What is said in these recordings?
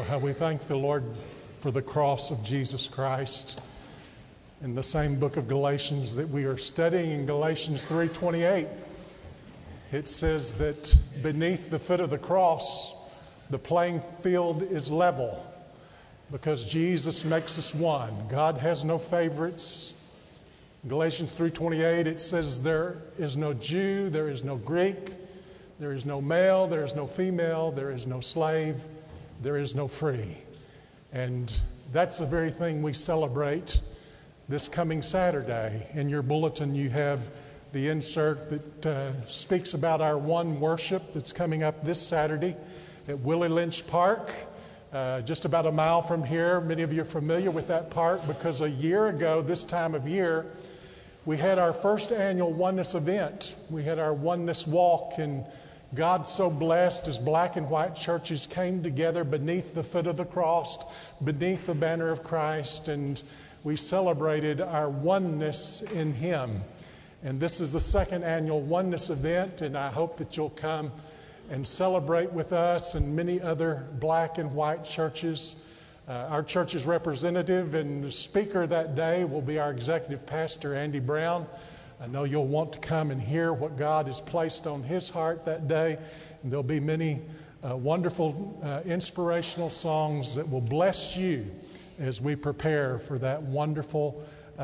how we thank the Lord for the cross of Jesus Christ. In the same book of Galatians that we are studying, in Galatians 3:28, it says that beneath the foot of the cross, the playing field is level because Jesus makes us one. God has no favorites. In Galatians 3:28, it says there is no Jew, there is no Greek, there is no male, there is no female, there is no slave, there is no free. And that's the very thing we celebrate this coming Saturday. In your bulletin, you have the insert that speaks about our One Worship that's coming up this Saturday at Willie Lynch Park, just about a mile from here. Many of you are familiar with that park because a year ago, this time of year, we had our first annual Oneness event. We had our Oneness Walk, and God so blessed as black and white churches came together beneath the foot of the cross, beneath the banner of Christ, and we celebrated our oneness in Him. And this is the second annual Oneness event, and I hope that you'll come and celebrate with us and many other black and white churches. Our church's representative and speaker that day will be our executive pastor, Andy Brown. I know you'll want to come and hear what God has placed on his heart that day. And there'll be many wonderful inspirational songs that will bless you as we prepare for that wonderful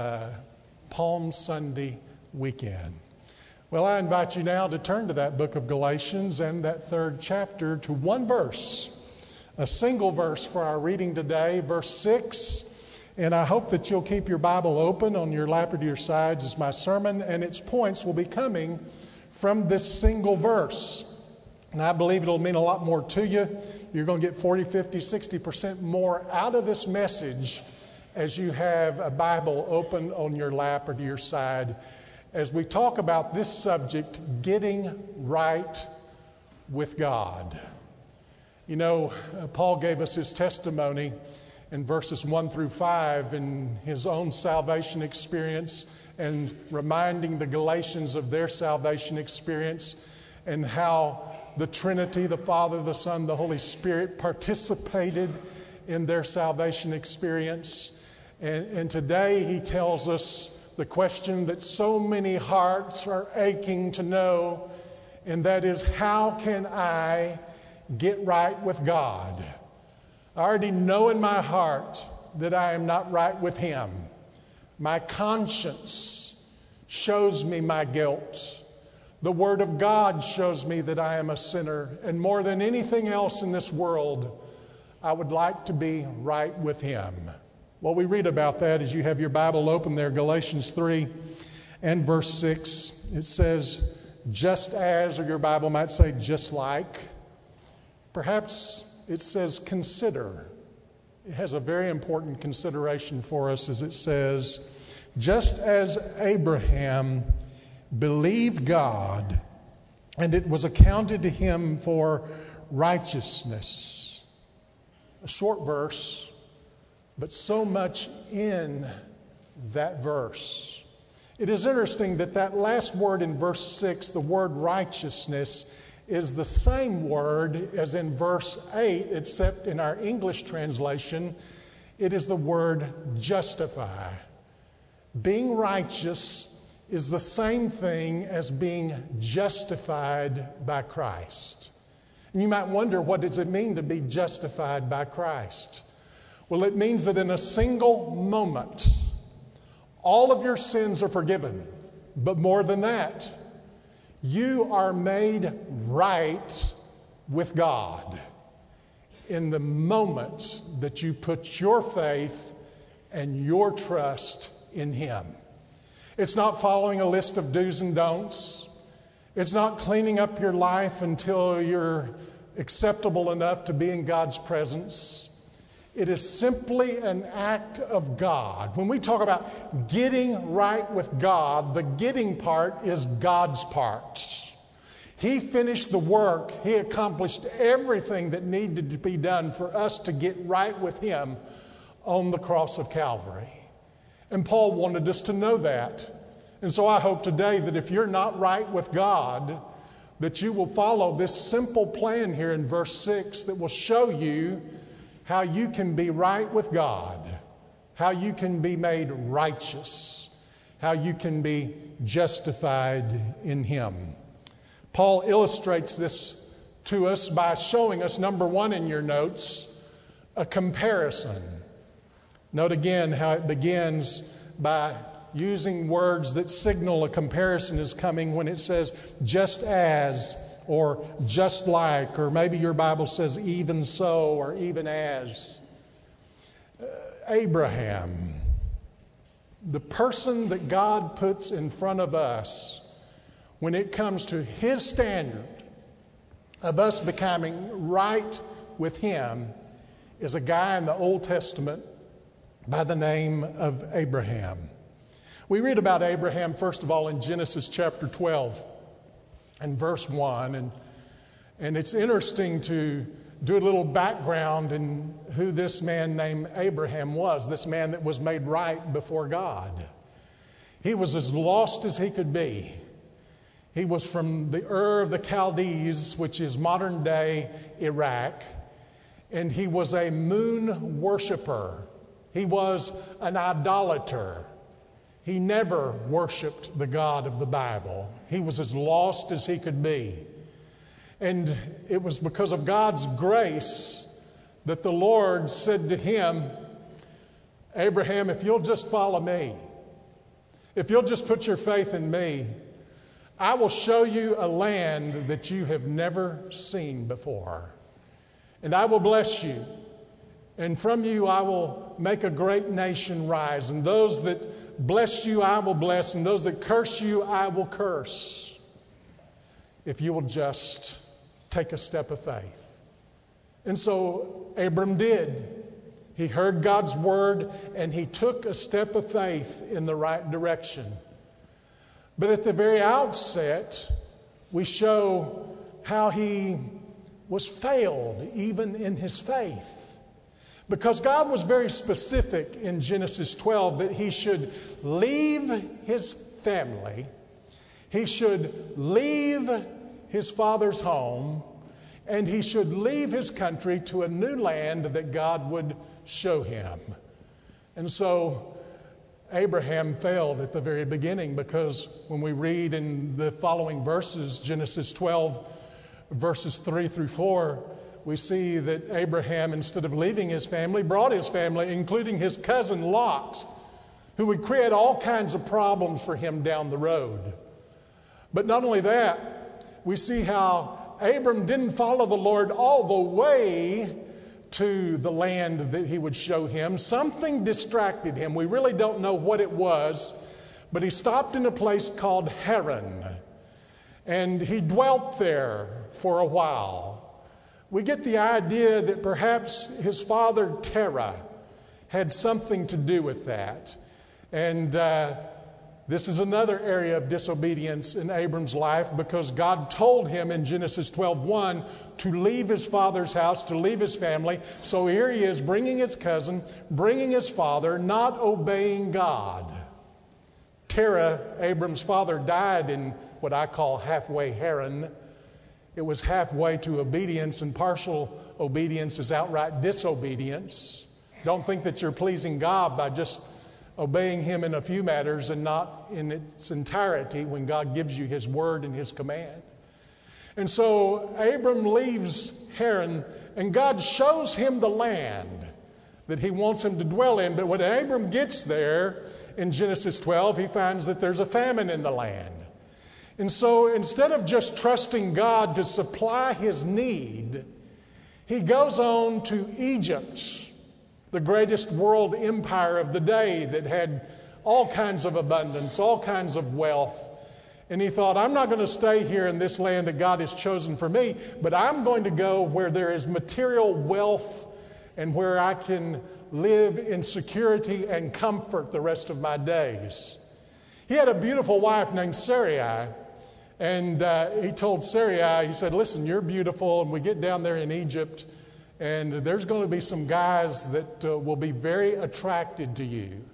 Palm Sunday weekend. Well, I invite you now to turn to that book of Galatians and that third chapter to one verse, a single verse for our reading today, verse 6. And I hope that you'll keep your Bible open on your lap or to your sides as my sermon and its points will be coming from this single verse. And I believe it'll mean a lot more to you. You're going to get 40, 50, 60% more out of this message as you have a Bible open on your lap or to your side as we talk about this subject, getting right with God. You know, Paul gave us his testimony in verses 1 through 5 in his own salvation experience and reminding the Galatians of their salvation experience and how the Trinity, the Father, the Son, the Holy Spirit participated in their salvation experience. And today he tells us the question that so many hearts are aching to know, and that is, how can I get right with God? I already know in my heart that I am not right with Him. My conscience shows me my guilt. The Word of God shows me that I am a sinner. And more than anything else in this world, I would like to be right with Him. Well, we read about that as you have your Bible open there, Galatians 3 and verse 6. It says, just as, or your Bible might say just like. Perhaps it says consider. It has a very important consideration for us as it says, just as Abraham believed God, and it was accounted to him for righteousness. A short verse, but so much in that verse. It is interesting that that last word in verse 6, the word righteousness, is the same word as in verse 8, except in our English translation, it is the word justify. Being righteous is the same thing as being justified by Christ. And you might wonder, what does it mean to be justified by Christ? Well, it means that in a single moment, all of your sins are forgiven. But more than that, you are made right with God in the moment that you put your faith and your trust in Him. It's not following a list of do's and don'ts. It's not cleaning up your life until you're acceptable enough to be in God's presence. It is simply an act of God. When we talk about getting right with God, the getting part is God's part. He finished the work. He accomplished everything that needed to be done for us to get right with Him on the cross of Calvary. And Paul wanted us to know that. And so I hope today that if you're not right with God, that you will follow this simple plan here in verse 6 that will show you how you can be right with God, how you can be made righteous, how you can be justified in Him. Paul illustrates this to us by showing us, number one in your notes, a comparison. Note again how it begins by using words that signal a comparison is coming when it says just as, or just like, or maybe your Bible says even so, or even as. Abraham, the person that God puts in front of us when it comes to His standard of us becoming right with Him, is a guy in the Old Testament by the name of Abraham. We read about Abraham, first of all, in Genesis chapter 12 and verse 1. And it's interesting to do a little background in who this man named Abraham was, this man that was made right before God. He was as lost as he could be. He was from the Ur of the Chaldees, which is modern-day Iraq, and he was a moon worshiper. He was an idolater. He never worshiped the God of the Bible. He was as lost as he could be. And it was because of God's grace that the Lord said to him, Abraham, if you'll just follow me, if you'll just put your faith in me, I will show you a land that you have never seen before. And I will bless you. And from you I will make a great nation rise. And those that bless you I will bless. And those that curse you I will curse. If you will just take a step of faith. And so Abram did. He heard God's word and he took a step of faith in the right direction. But at the very outset, we show how he was failed even in his faith. Because God was very specific in Genesis 12 that he should leave his family, he should leave his father's home, and he should leave his country to a new land that God would show him. And so Abraham failed at the very beginning, because when we read in the following verses, Genesis 12, verses 3 through 4, we see that Abraham, instead of leaving his family, brought his family, including his cousin Lot, who would create all kinds of problems for him down the road. But not only that, we see how Abram didn't follow the Lord all the way to the land that he would show him. Something distracted him. We really don't know what it was, but he stopped in a place called Haran, and he dwelt there for a while. We get the idea that perhaps his father Terah had something to do with that. And this is another area of disobedience in Abram's life, because God told him in Genesis 12:1 to leave his father's house, to leave his family. So here he is bringing his cousin, bringing his father, not obeying God. Terah, Abram's father, died in what I call halfway Haran. It was halfway to obedience, and partial obedience is outright disobedience. Don't think that you're pleasing God by just obeying Him in a few matters and not in its entirety when God gives you His word and His command. And so Abram leaves Haran, and God shows him the land that He wants him to dwell in. But when Abram gets there in Genesis 12, he finds that there's a famine in the land. And so instead of just trusting God to supply his need, he goes on to Egypt, the greatest world empire of the day that had all kinds of abundance, all kinds of wealth. And he thought, I'm not going to stay here in this land that God has chosen for me, but I'm going to go where there is material wealth and where I can live in security and comfort the rest of my days. He had a beautiful wife named Sarai. And he told Sarai, he said, listen, you're beautiful, and we get down there in Egypt, and there's going to be some guys that will be very attracted to you.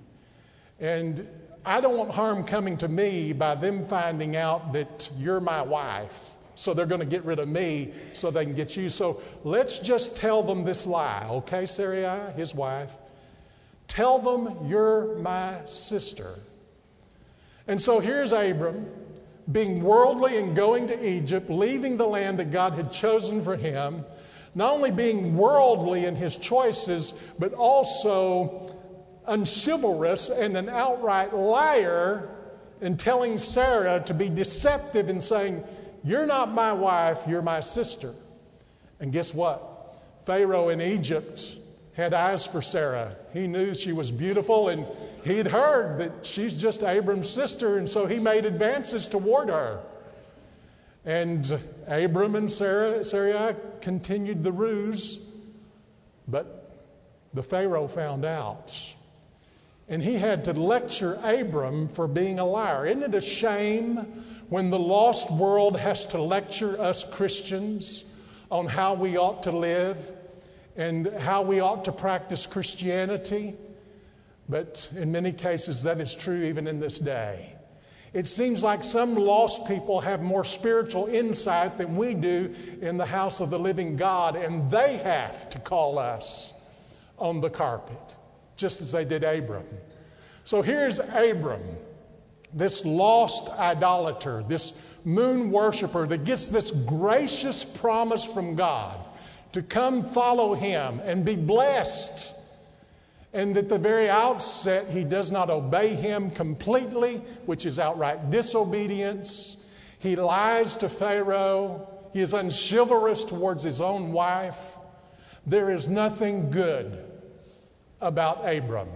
And I don't want harm coming to me by them finding out that you're my wife. So they're going to get rid of me so they can get you. So let's just tell them this lie, okay, Sarai, his wife? Tell them you're my sister. And so here's Abram, being worldly and going to Egypt, leaving the land that God had chosen for him, not only being worldly in his choices, but also unchivalrous and an outright liar in telling Sarah to be deceptive in saying, you're not my wife, you're my sister. And guess what? Pharaoh in Egypt had eyes for Sarah. He knew she was beautiful, and he'd heard that she's just Abram's sister, and so he made advances toward her. And Abram and Sarai continued the ruse, but the Pharaoh found out. And he had to lecture Abram for being a liar. Isn't it a shame when the lost world has to lecture us Christians on how we ought to live and how we ought to practice Christianity? But in many cases, that is true even in this day. It seems like some lost people have more spiritual insight than we do in the house of the living God, and they have to call us on the carpet, just as they did Abram. So here's Abram, this lost idolater, this moon worshiper that gets this gracious promise from God to come follow him and be blessed. And at the very outset, he does not obey him completely, which is outright disobedience. He lies to Pharaoh. He is unchivalrous towards his own wife. There is nothing good about Abram.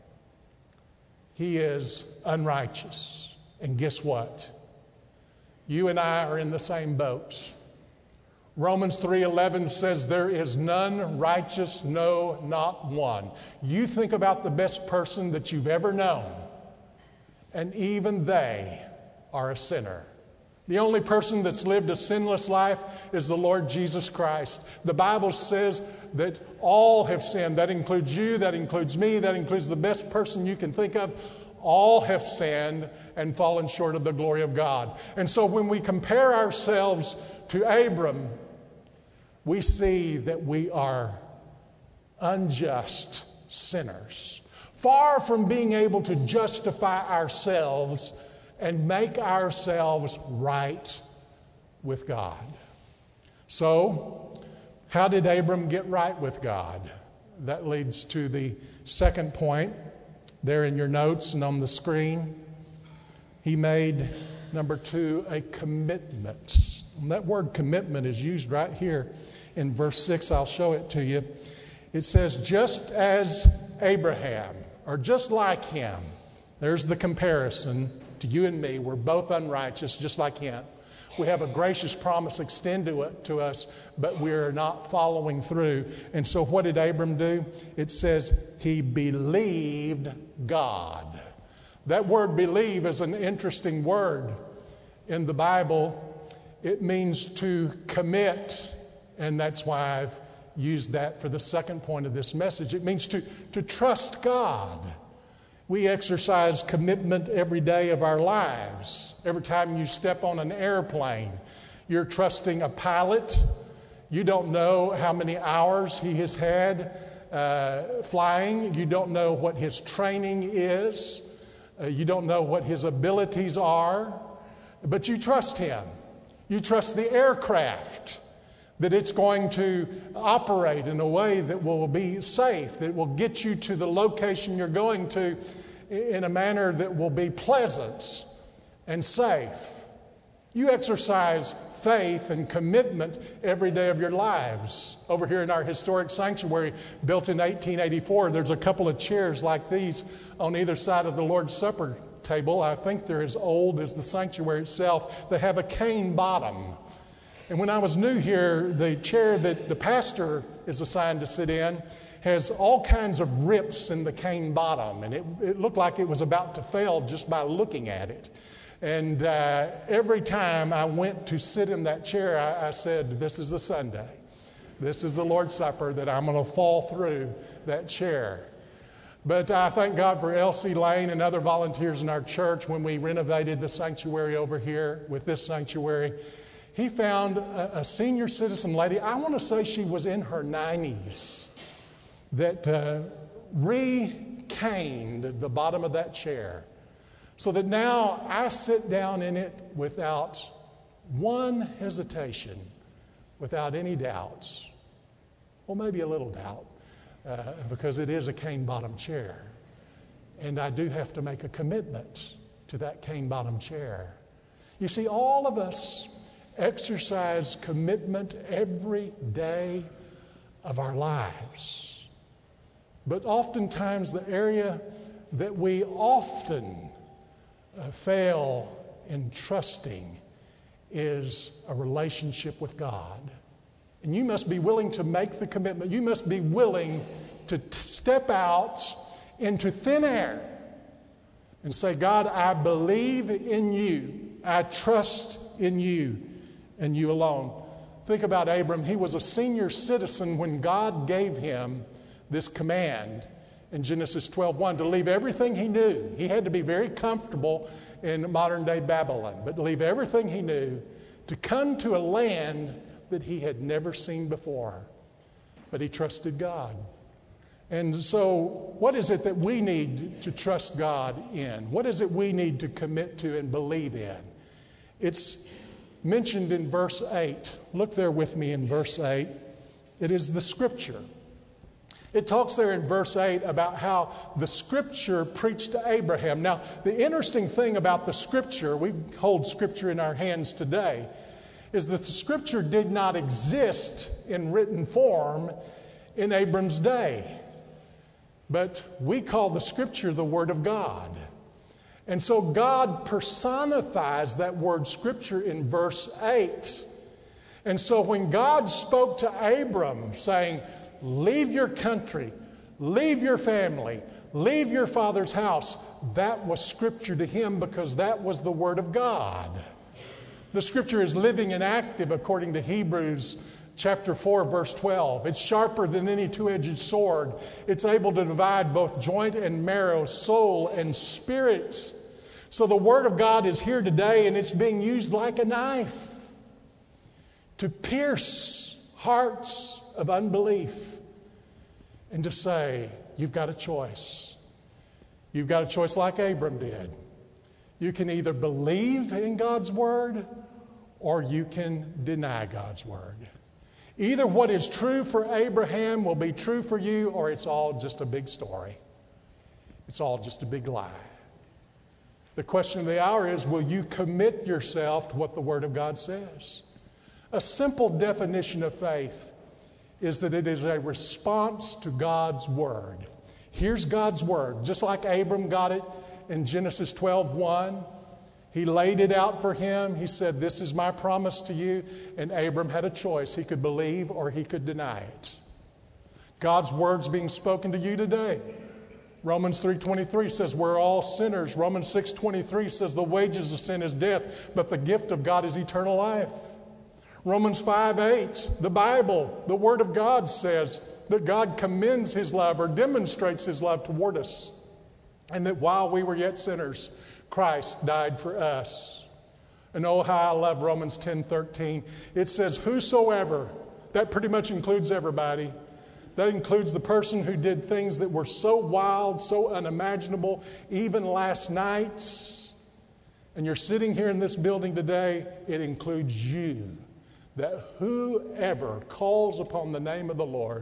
He is unrighteous. And guess what? You and I are in the same boat. Romans 3:11 says, there is none righteous, no, not one. You think about the best person that you've ever known, and even they are a sinner. The only person that's lived a sinless life is the Lord Jesus Christ. The Bible says that all have sinned. That includes you, that includes me, that includes the best person you can think of. All have sinned and fallen short of the glory of God. And so when we compare ourselves to Abram, we see that we are unjust sinners, far from being able to justify ourselves and make ourselves right with God. So, how did Abram get right with God? That leads to the second point there in your notes and on the screen. He made, number 2, a commitment. And that word commitment is used right here in verse 6. I'll show it to you. It says, just as Abraham, or just like him. There's the comparison to you and me. We're both unrighteous, just like him. We have a gracious promise extended to us, but we're not following through. And so what did Abram do? It says he believed God. That word believe is an interesting word in the Bible. It means to commit, and that's why I've used that for the second point of this message. It means to trust God. We exercise commitment every day of our lives. Every time you step on an airplane, you're trusting a pilot. You don't know how many hours he has had flying. You don't know what his training is. You don't know what his abilities are. But you trust him. You trust the aircraft, that it's going to operate in a way that will be safe, that will get you to the location you're going to in a manner that will be pleasant and safe. You exercise faith and commitment every day of your lives. Over here in our historic sanctuary, built in 1884, there's a couple of chairs like these on either side of the Lord's Supper table. I think they're as old as the sanctuary itself. They have a cane bottom. And when I was new here, the chair that the pastor is assigned to sit in has all kinds of rips in the cane bottom. And it looked like it was about to fail just by looking at it. And every time I went to sit in that chair, I said, this is the Sunday. This is the Lord's Supper that I'm going to fall through that chair. But I thank God for Elsie Lane and other volunteers in our church when we renovated the sanctuary over here with this sanctuary. he found a senior citizen lady, I want to say she was in her 90s, that recaned the bottom of that chair so that now I sit down in it without one hesitation, without any doubts. Well, maybe a little doubt, because it is a cane-bottom chair. And I do have to make a commitment to that cane-bottom chair. You see, all of us exercise commitment every day of our lives. But oftentimes the area that we often fail in trusting is a relationship with God. And you must be willing to make the commitment. You must be willing to step out into thin air and say, God, I believe in you. I trust in you and you alone. Think about Abram. He was a senior citizen when God gave him this command in Genesis 12:1 to leave everything he knew. He had to be very comfortable in modern-day Babylon, but to leave everything he knew to come to a land that he had never seen before. But he trusted God. And so what is it that we need to trust God in? What is it we need to commit to and believe in? It's mentioned in verse 8. Look there with me in verse 8. It is the Scripture. It talks there in verse 8 about how the Scripture preached to Abraham. Now, the interesting thing about the Scripture, we hold Scripture in our hands today, is that the Scripture did not exist in written form in Abram's day. But we call the Scripture the Word of God. And so God personifies that word Scripture in verse 8. And so when God spoke to Abram saying, leave your country, leave your family, leave your father's house, that was Scripture to him because that was the Word of God. The Scripture is living and active according to Hebrews chapter 4, verse 12. It's sharper than any two-edged sword. It's able to divide both joint and marrow, soul and spirit. So the Word of God is here today, and it's being used like a knife to pierce hearts of unbelief and to say, you've got a choice. You've got a choice like Abram did. You can either believe in God's Word or you can deny God's Word. Either what is true for Abraham will be true for you, or it's all just a big story. It's all just a big lie. The question of the hour is, will you commit yourself to what the Word of God says? A simple definition of faith is that it is a response to God's Word. Here's God's Word. Just like Abram got it in Genesis 12:1. He laid it out for him. He said, this is my promise to you. And Abram had a choice. He could believe or he could deny it. God's word's being spoken to you today. Romans 3:23 says we're all sinners. Romans 6:23 says the wages of sin is death, but the gift of God is eternal life. Romans 5:8, the Bible, the Word of God says that God commends His love or demonstrates His love toward us. And that while we were yet sinners, Christ died for us. And oh, how I love Romans 10:13. It says, whosoever, that pretty much includes everybody. That includes the person who did things that were so wild, so unimaginable, even last night. And you're sitting here in this building today, it includes you. That whoever calls upon the name of the Lord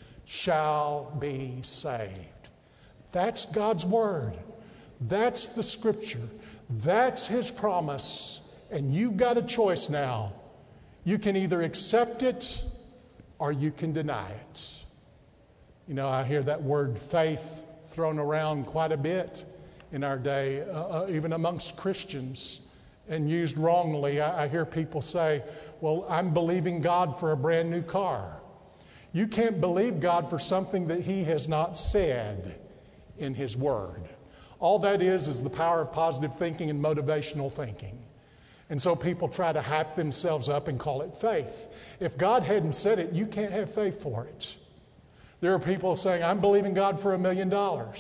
shall be saved. That's God's Word. That's the Scripture. That's His promise. And you've got a choice now. You can either accept it or you can deny it. You know, I hear that word faith thrown around quite a bit in our day, even amongst Christians, and used wrongly. I hear people say, well, I'm believing God for a brand new car. You can't believe God for something that He has not said in His Word. All that is the power of positive thinking and motivational thinking. And so people try to hype themselves up and call it faith. If God hadn't said it, you can't have faith for it. There are people saying, I'm believing God for $1 million.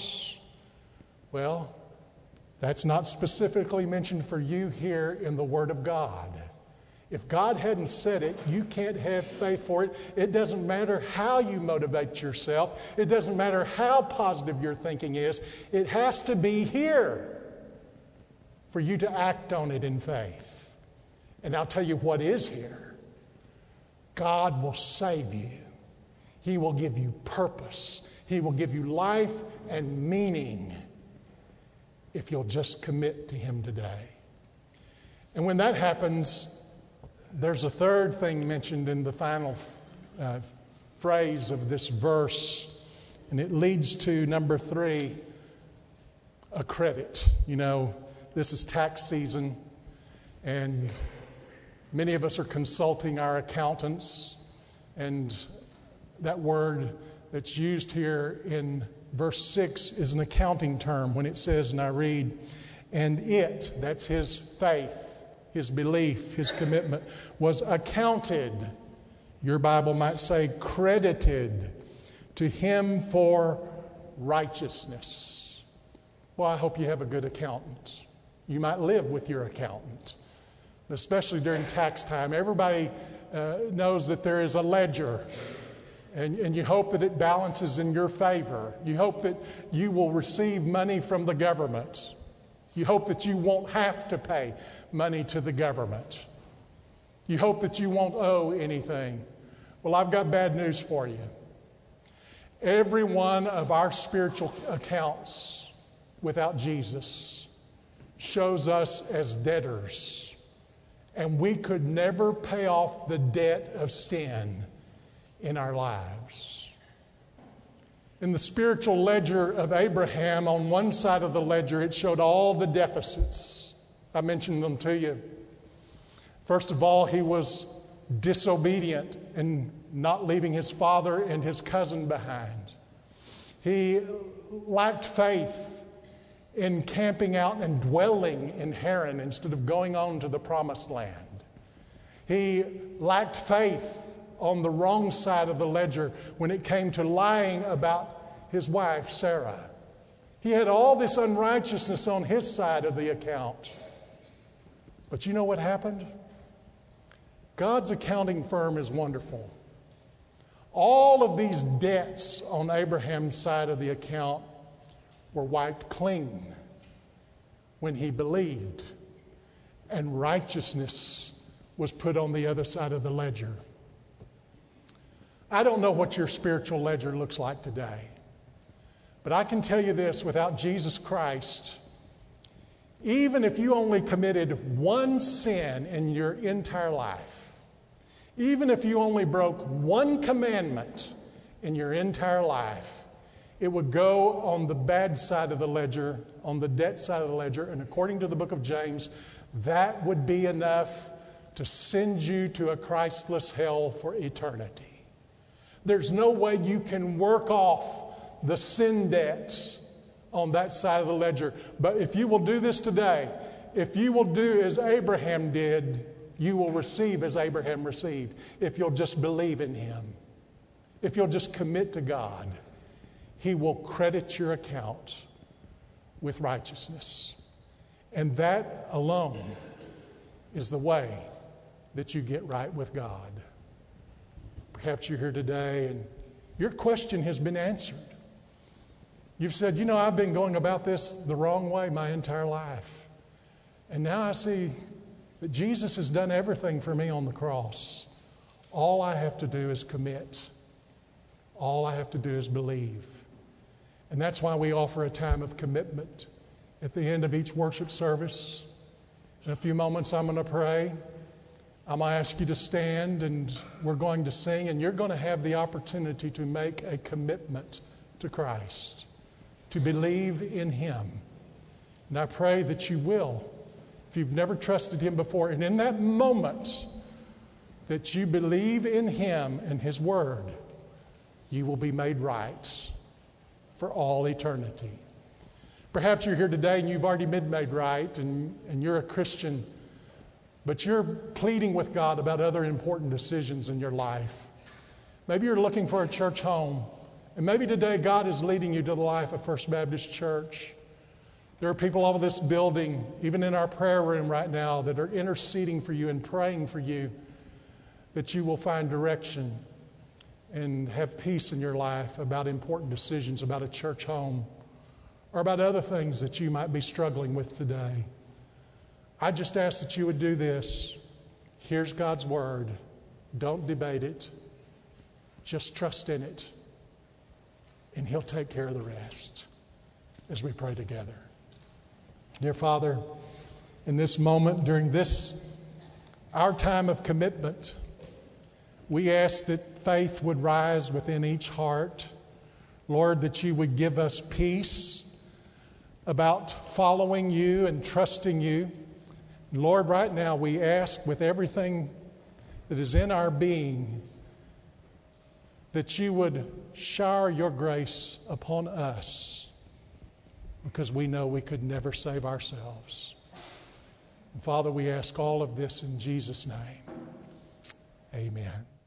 Well, that's not specifically mentioned for you here in the Word of God. If God hadn't said it, you can't have faith for it. It doesn't matter how you motivate yourself. It doesn't matter how positive your thinking is. It has to be here for you to act on it in faith. And I'll tell you what is here. God will save you. He will give you purpose. He will give you life and meaning if you'll just commit to Him today. And when that happens, there's a third thing mentioned in the final phrase of this verse, and it leads to number 3, a credit. You know, this is tax season, and many of us are consulting our accountants, and that word that's used here in verse 6 is an accounting term when it says, and I read, and it, that's his faith, his belief, his commitment, was accounted, your Bible might say credited, to him for righteousness. Well, I hope you have a good accountant. You might live with your accountant, especially during tax time. Everybody knows that there is a ledger, and you hope that it balances in your favor. You hope that you will receive money from the government. You hope that you won't have to pay money to the government. You hope that you won't owe anything. Well, I've got bad news for you. Every one of our spiritual accounts without Jesus shows us as debtors, and we could never pay off the debt of sin in our lives. In the spiritual ledger of Abraham, on one side of the ledger, it showed all the deficits. I mentioned them to you. First of all, he was disobedient in not leaving his father and his cousin behind. He lacked faith in camping out and dwelling in Haran instead of going on to the promised land. He lacked faith on the wrong side of the ledger when it came to lying about his wife, Sarah. He had all this unrighteousness on his side of the account. But you know what happened? God's accounting firm is wonderful. All of these debts on Abraham's side of the account were wiped clean when he believed, and righteousness was put on the other side of the ledger. I don't know what your spiritual ledger looks like today, but I can tell you this, without Jesus Christ, even if you only committed one sin in your entire life, even if you only broke one commandment in your entire life, it would go on the bad side of the ledger, on the debt side of the ledger, and according to the book of James, that would be enough to send you to a Christless hell for eternity. There's no way you can work off the sin debt on that side of the ledger. But if you will do this today, if you will do as Abraham did, you will receive as Abraham received. If you'll just believe in Him, if you'll just commit to God, He will credit your account with righteousness. And that alone is the way that you get right with God. Perhaps you're here today and your question has been answered. You've said, you know, I've been going about this the wrong way my entire life. And now I see that Jesus has done everything for me on the cross. All I have to do is commit. All I have to do is believe. And that's why we offer a time of commitment at the end of each worship service. In a few moments, I'm going to pray. I'm going to ask you to stand, and we're going to sing, and you're going to have the opportunity to make a commitment to Christ, to believe in Him. And I pray that you will, if you've never trusted Him before, and in that moment that you believe in Him and His Word, you will be made right for all eternity. Perhaps you're here today and you've already been made right, and you're a Christian, but you're pleading with God about other important decisions in your life. Maybe you're looking for a church home, and maybe today God is leading you to the life of First Baptist Church. There are people all over this building, even in our prayer room right now, that are interceding for you and praying for you, that you will find direction and have peace in your life about important decisions, about a church home, or about other things that you might be struggling with today. I just ask that you would do this. Here's God's word. Don't debate it. Just trust in it. And He'll take care of the rest as we pray together. Dear Father, in this moment, during this, our time of commitment, we ask that faith would rise within each heart. Lord, that you would give us peace about following you and trusting you. Lord, right now we ask with everything that is in our being that you would shower your grace upon us, because we know we could never save ourselves. And Father, we ask all of this in Jesus' name. Amen.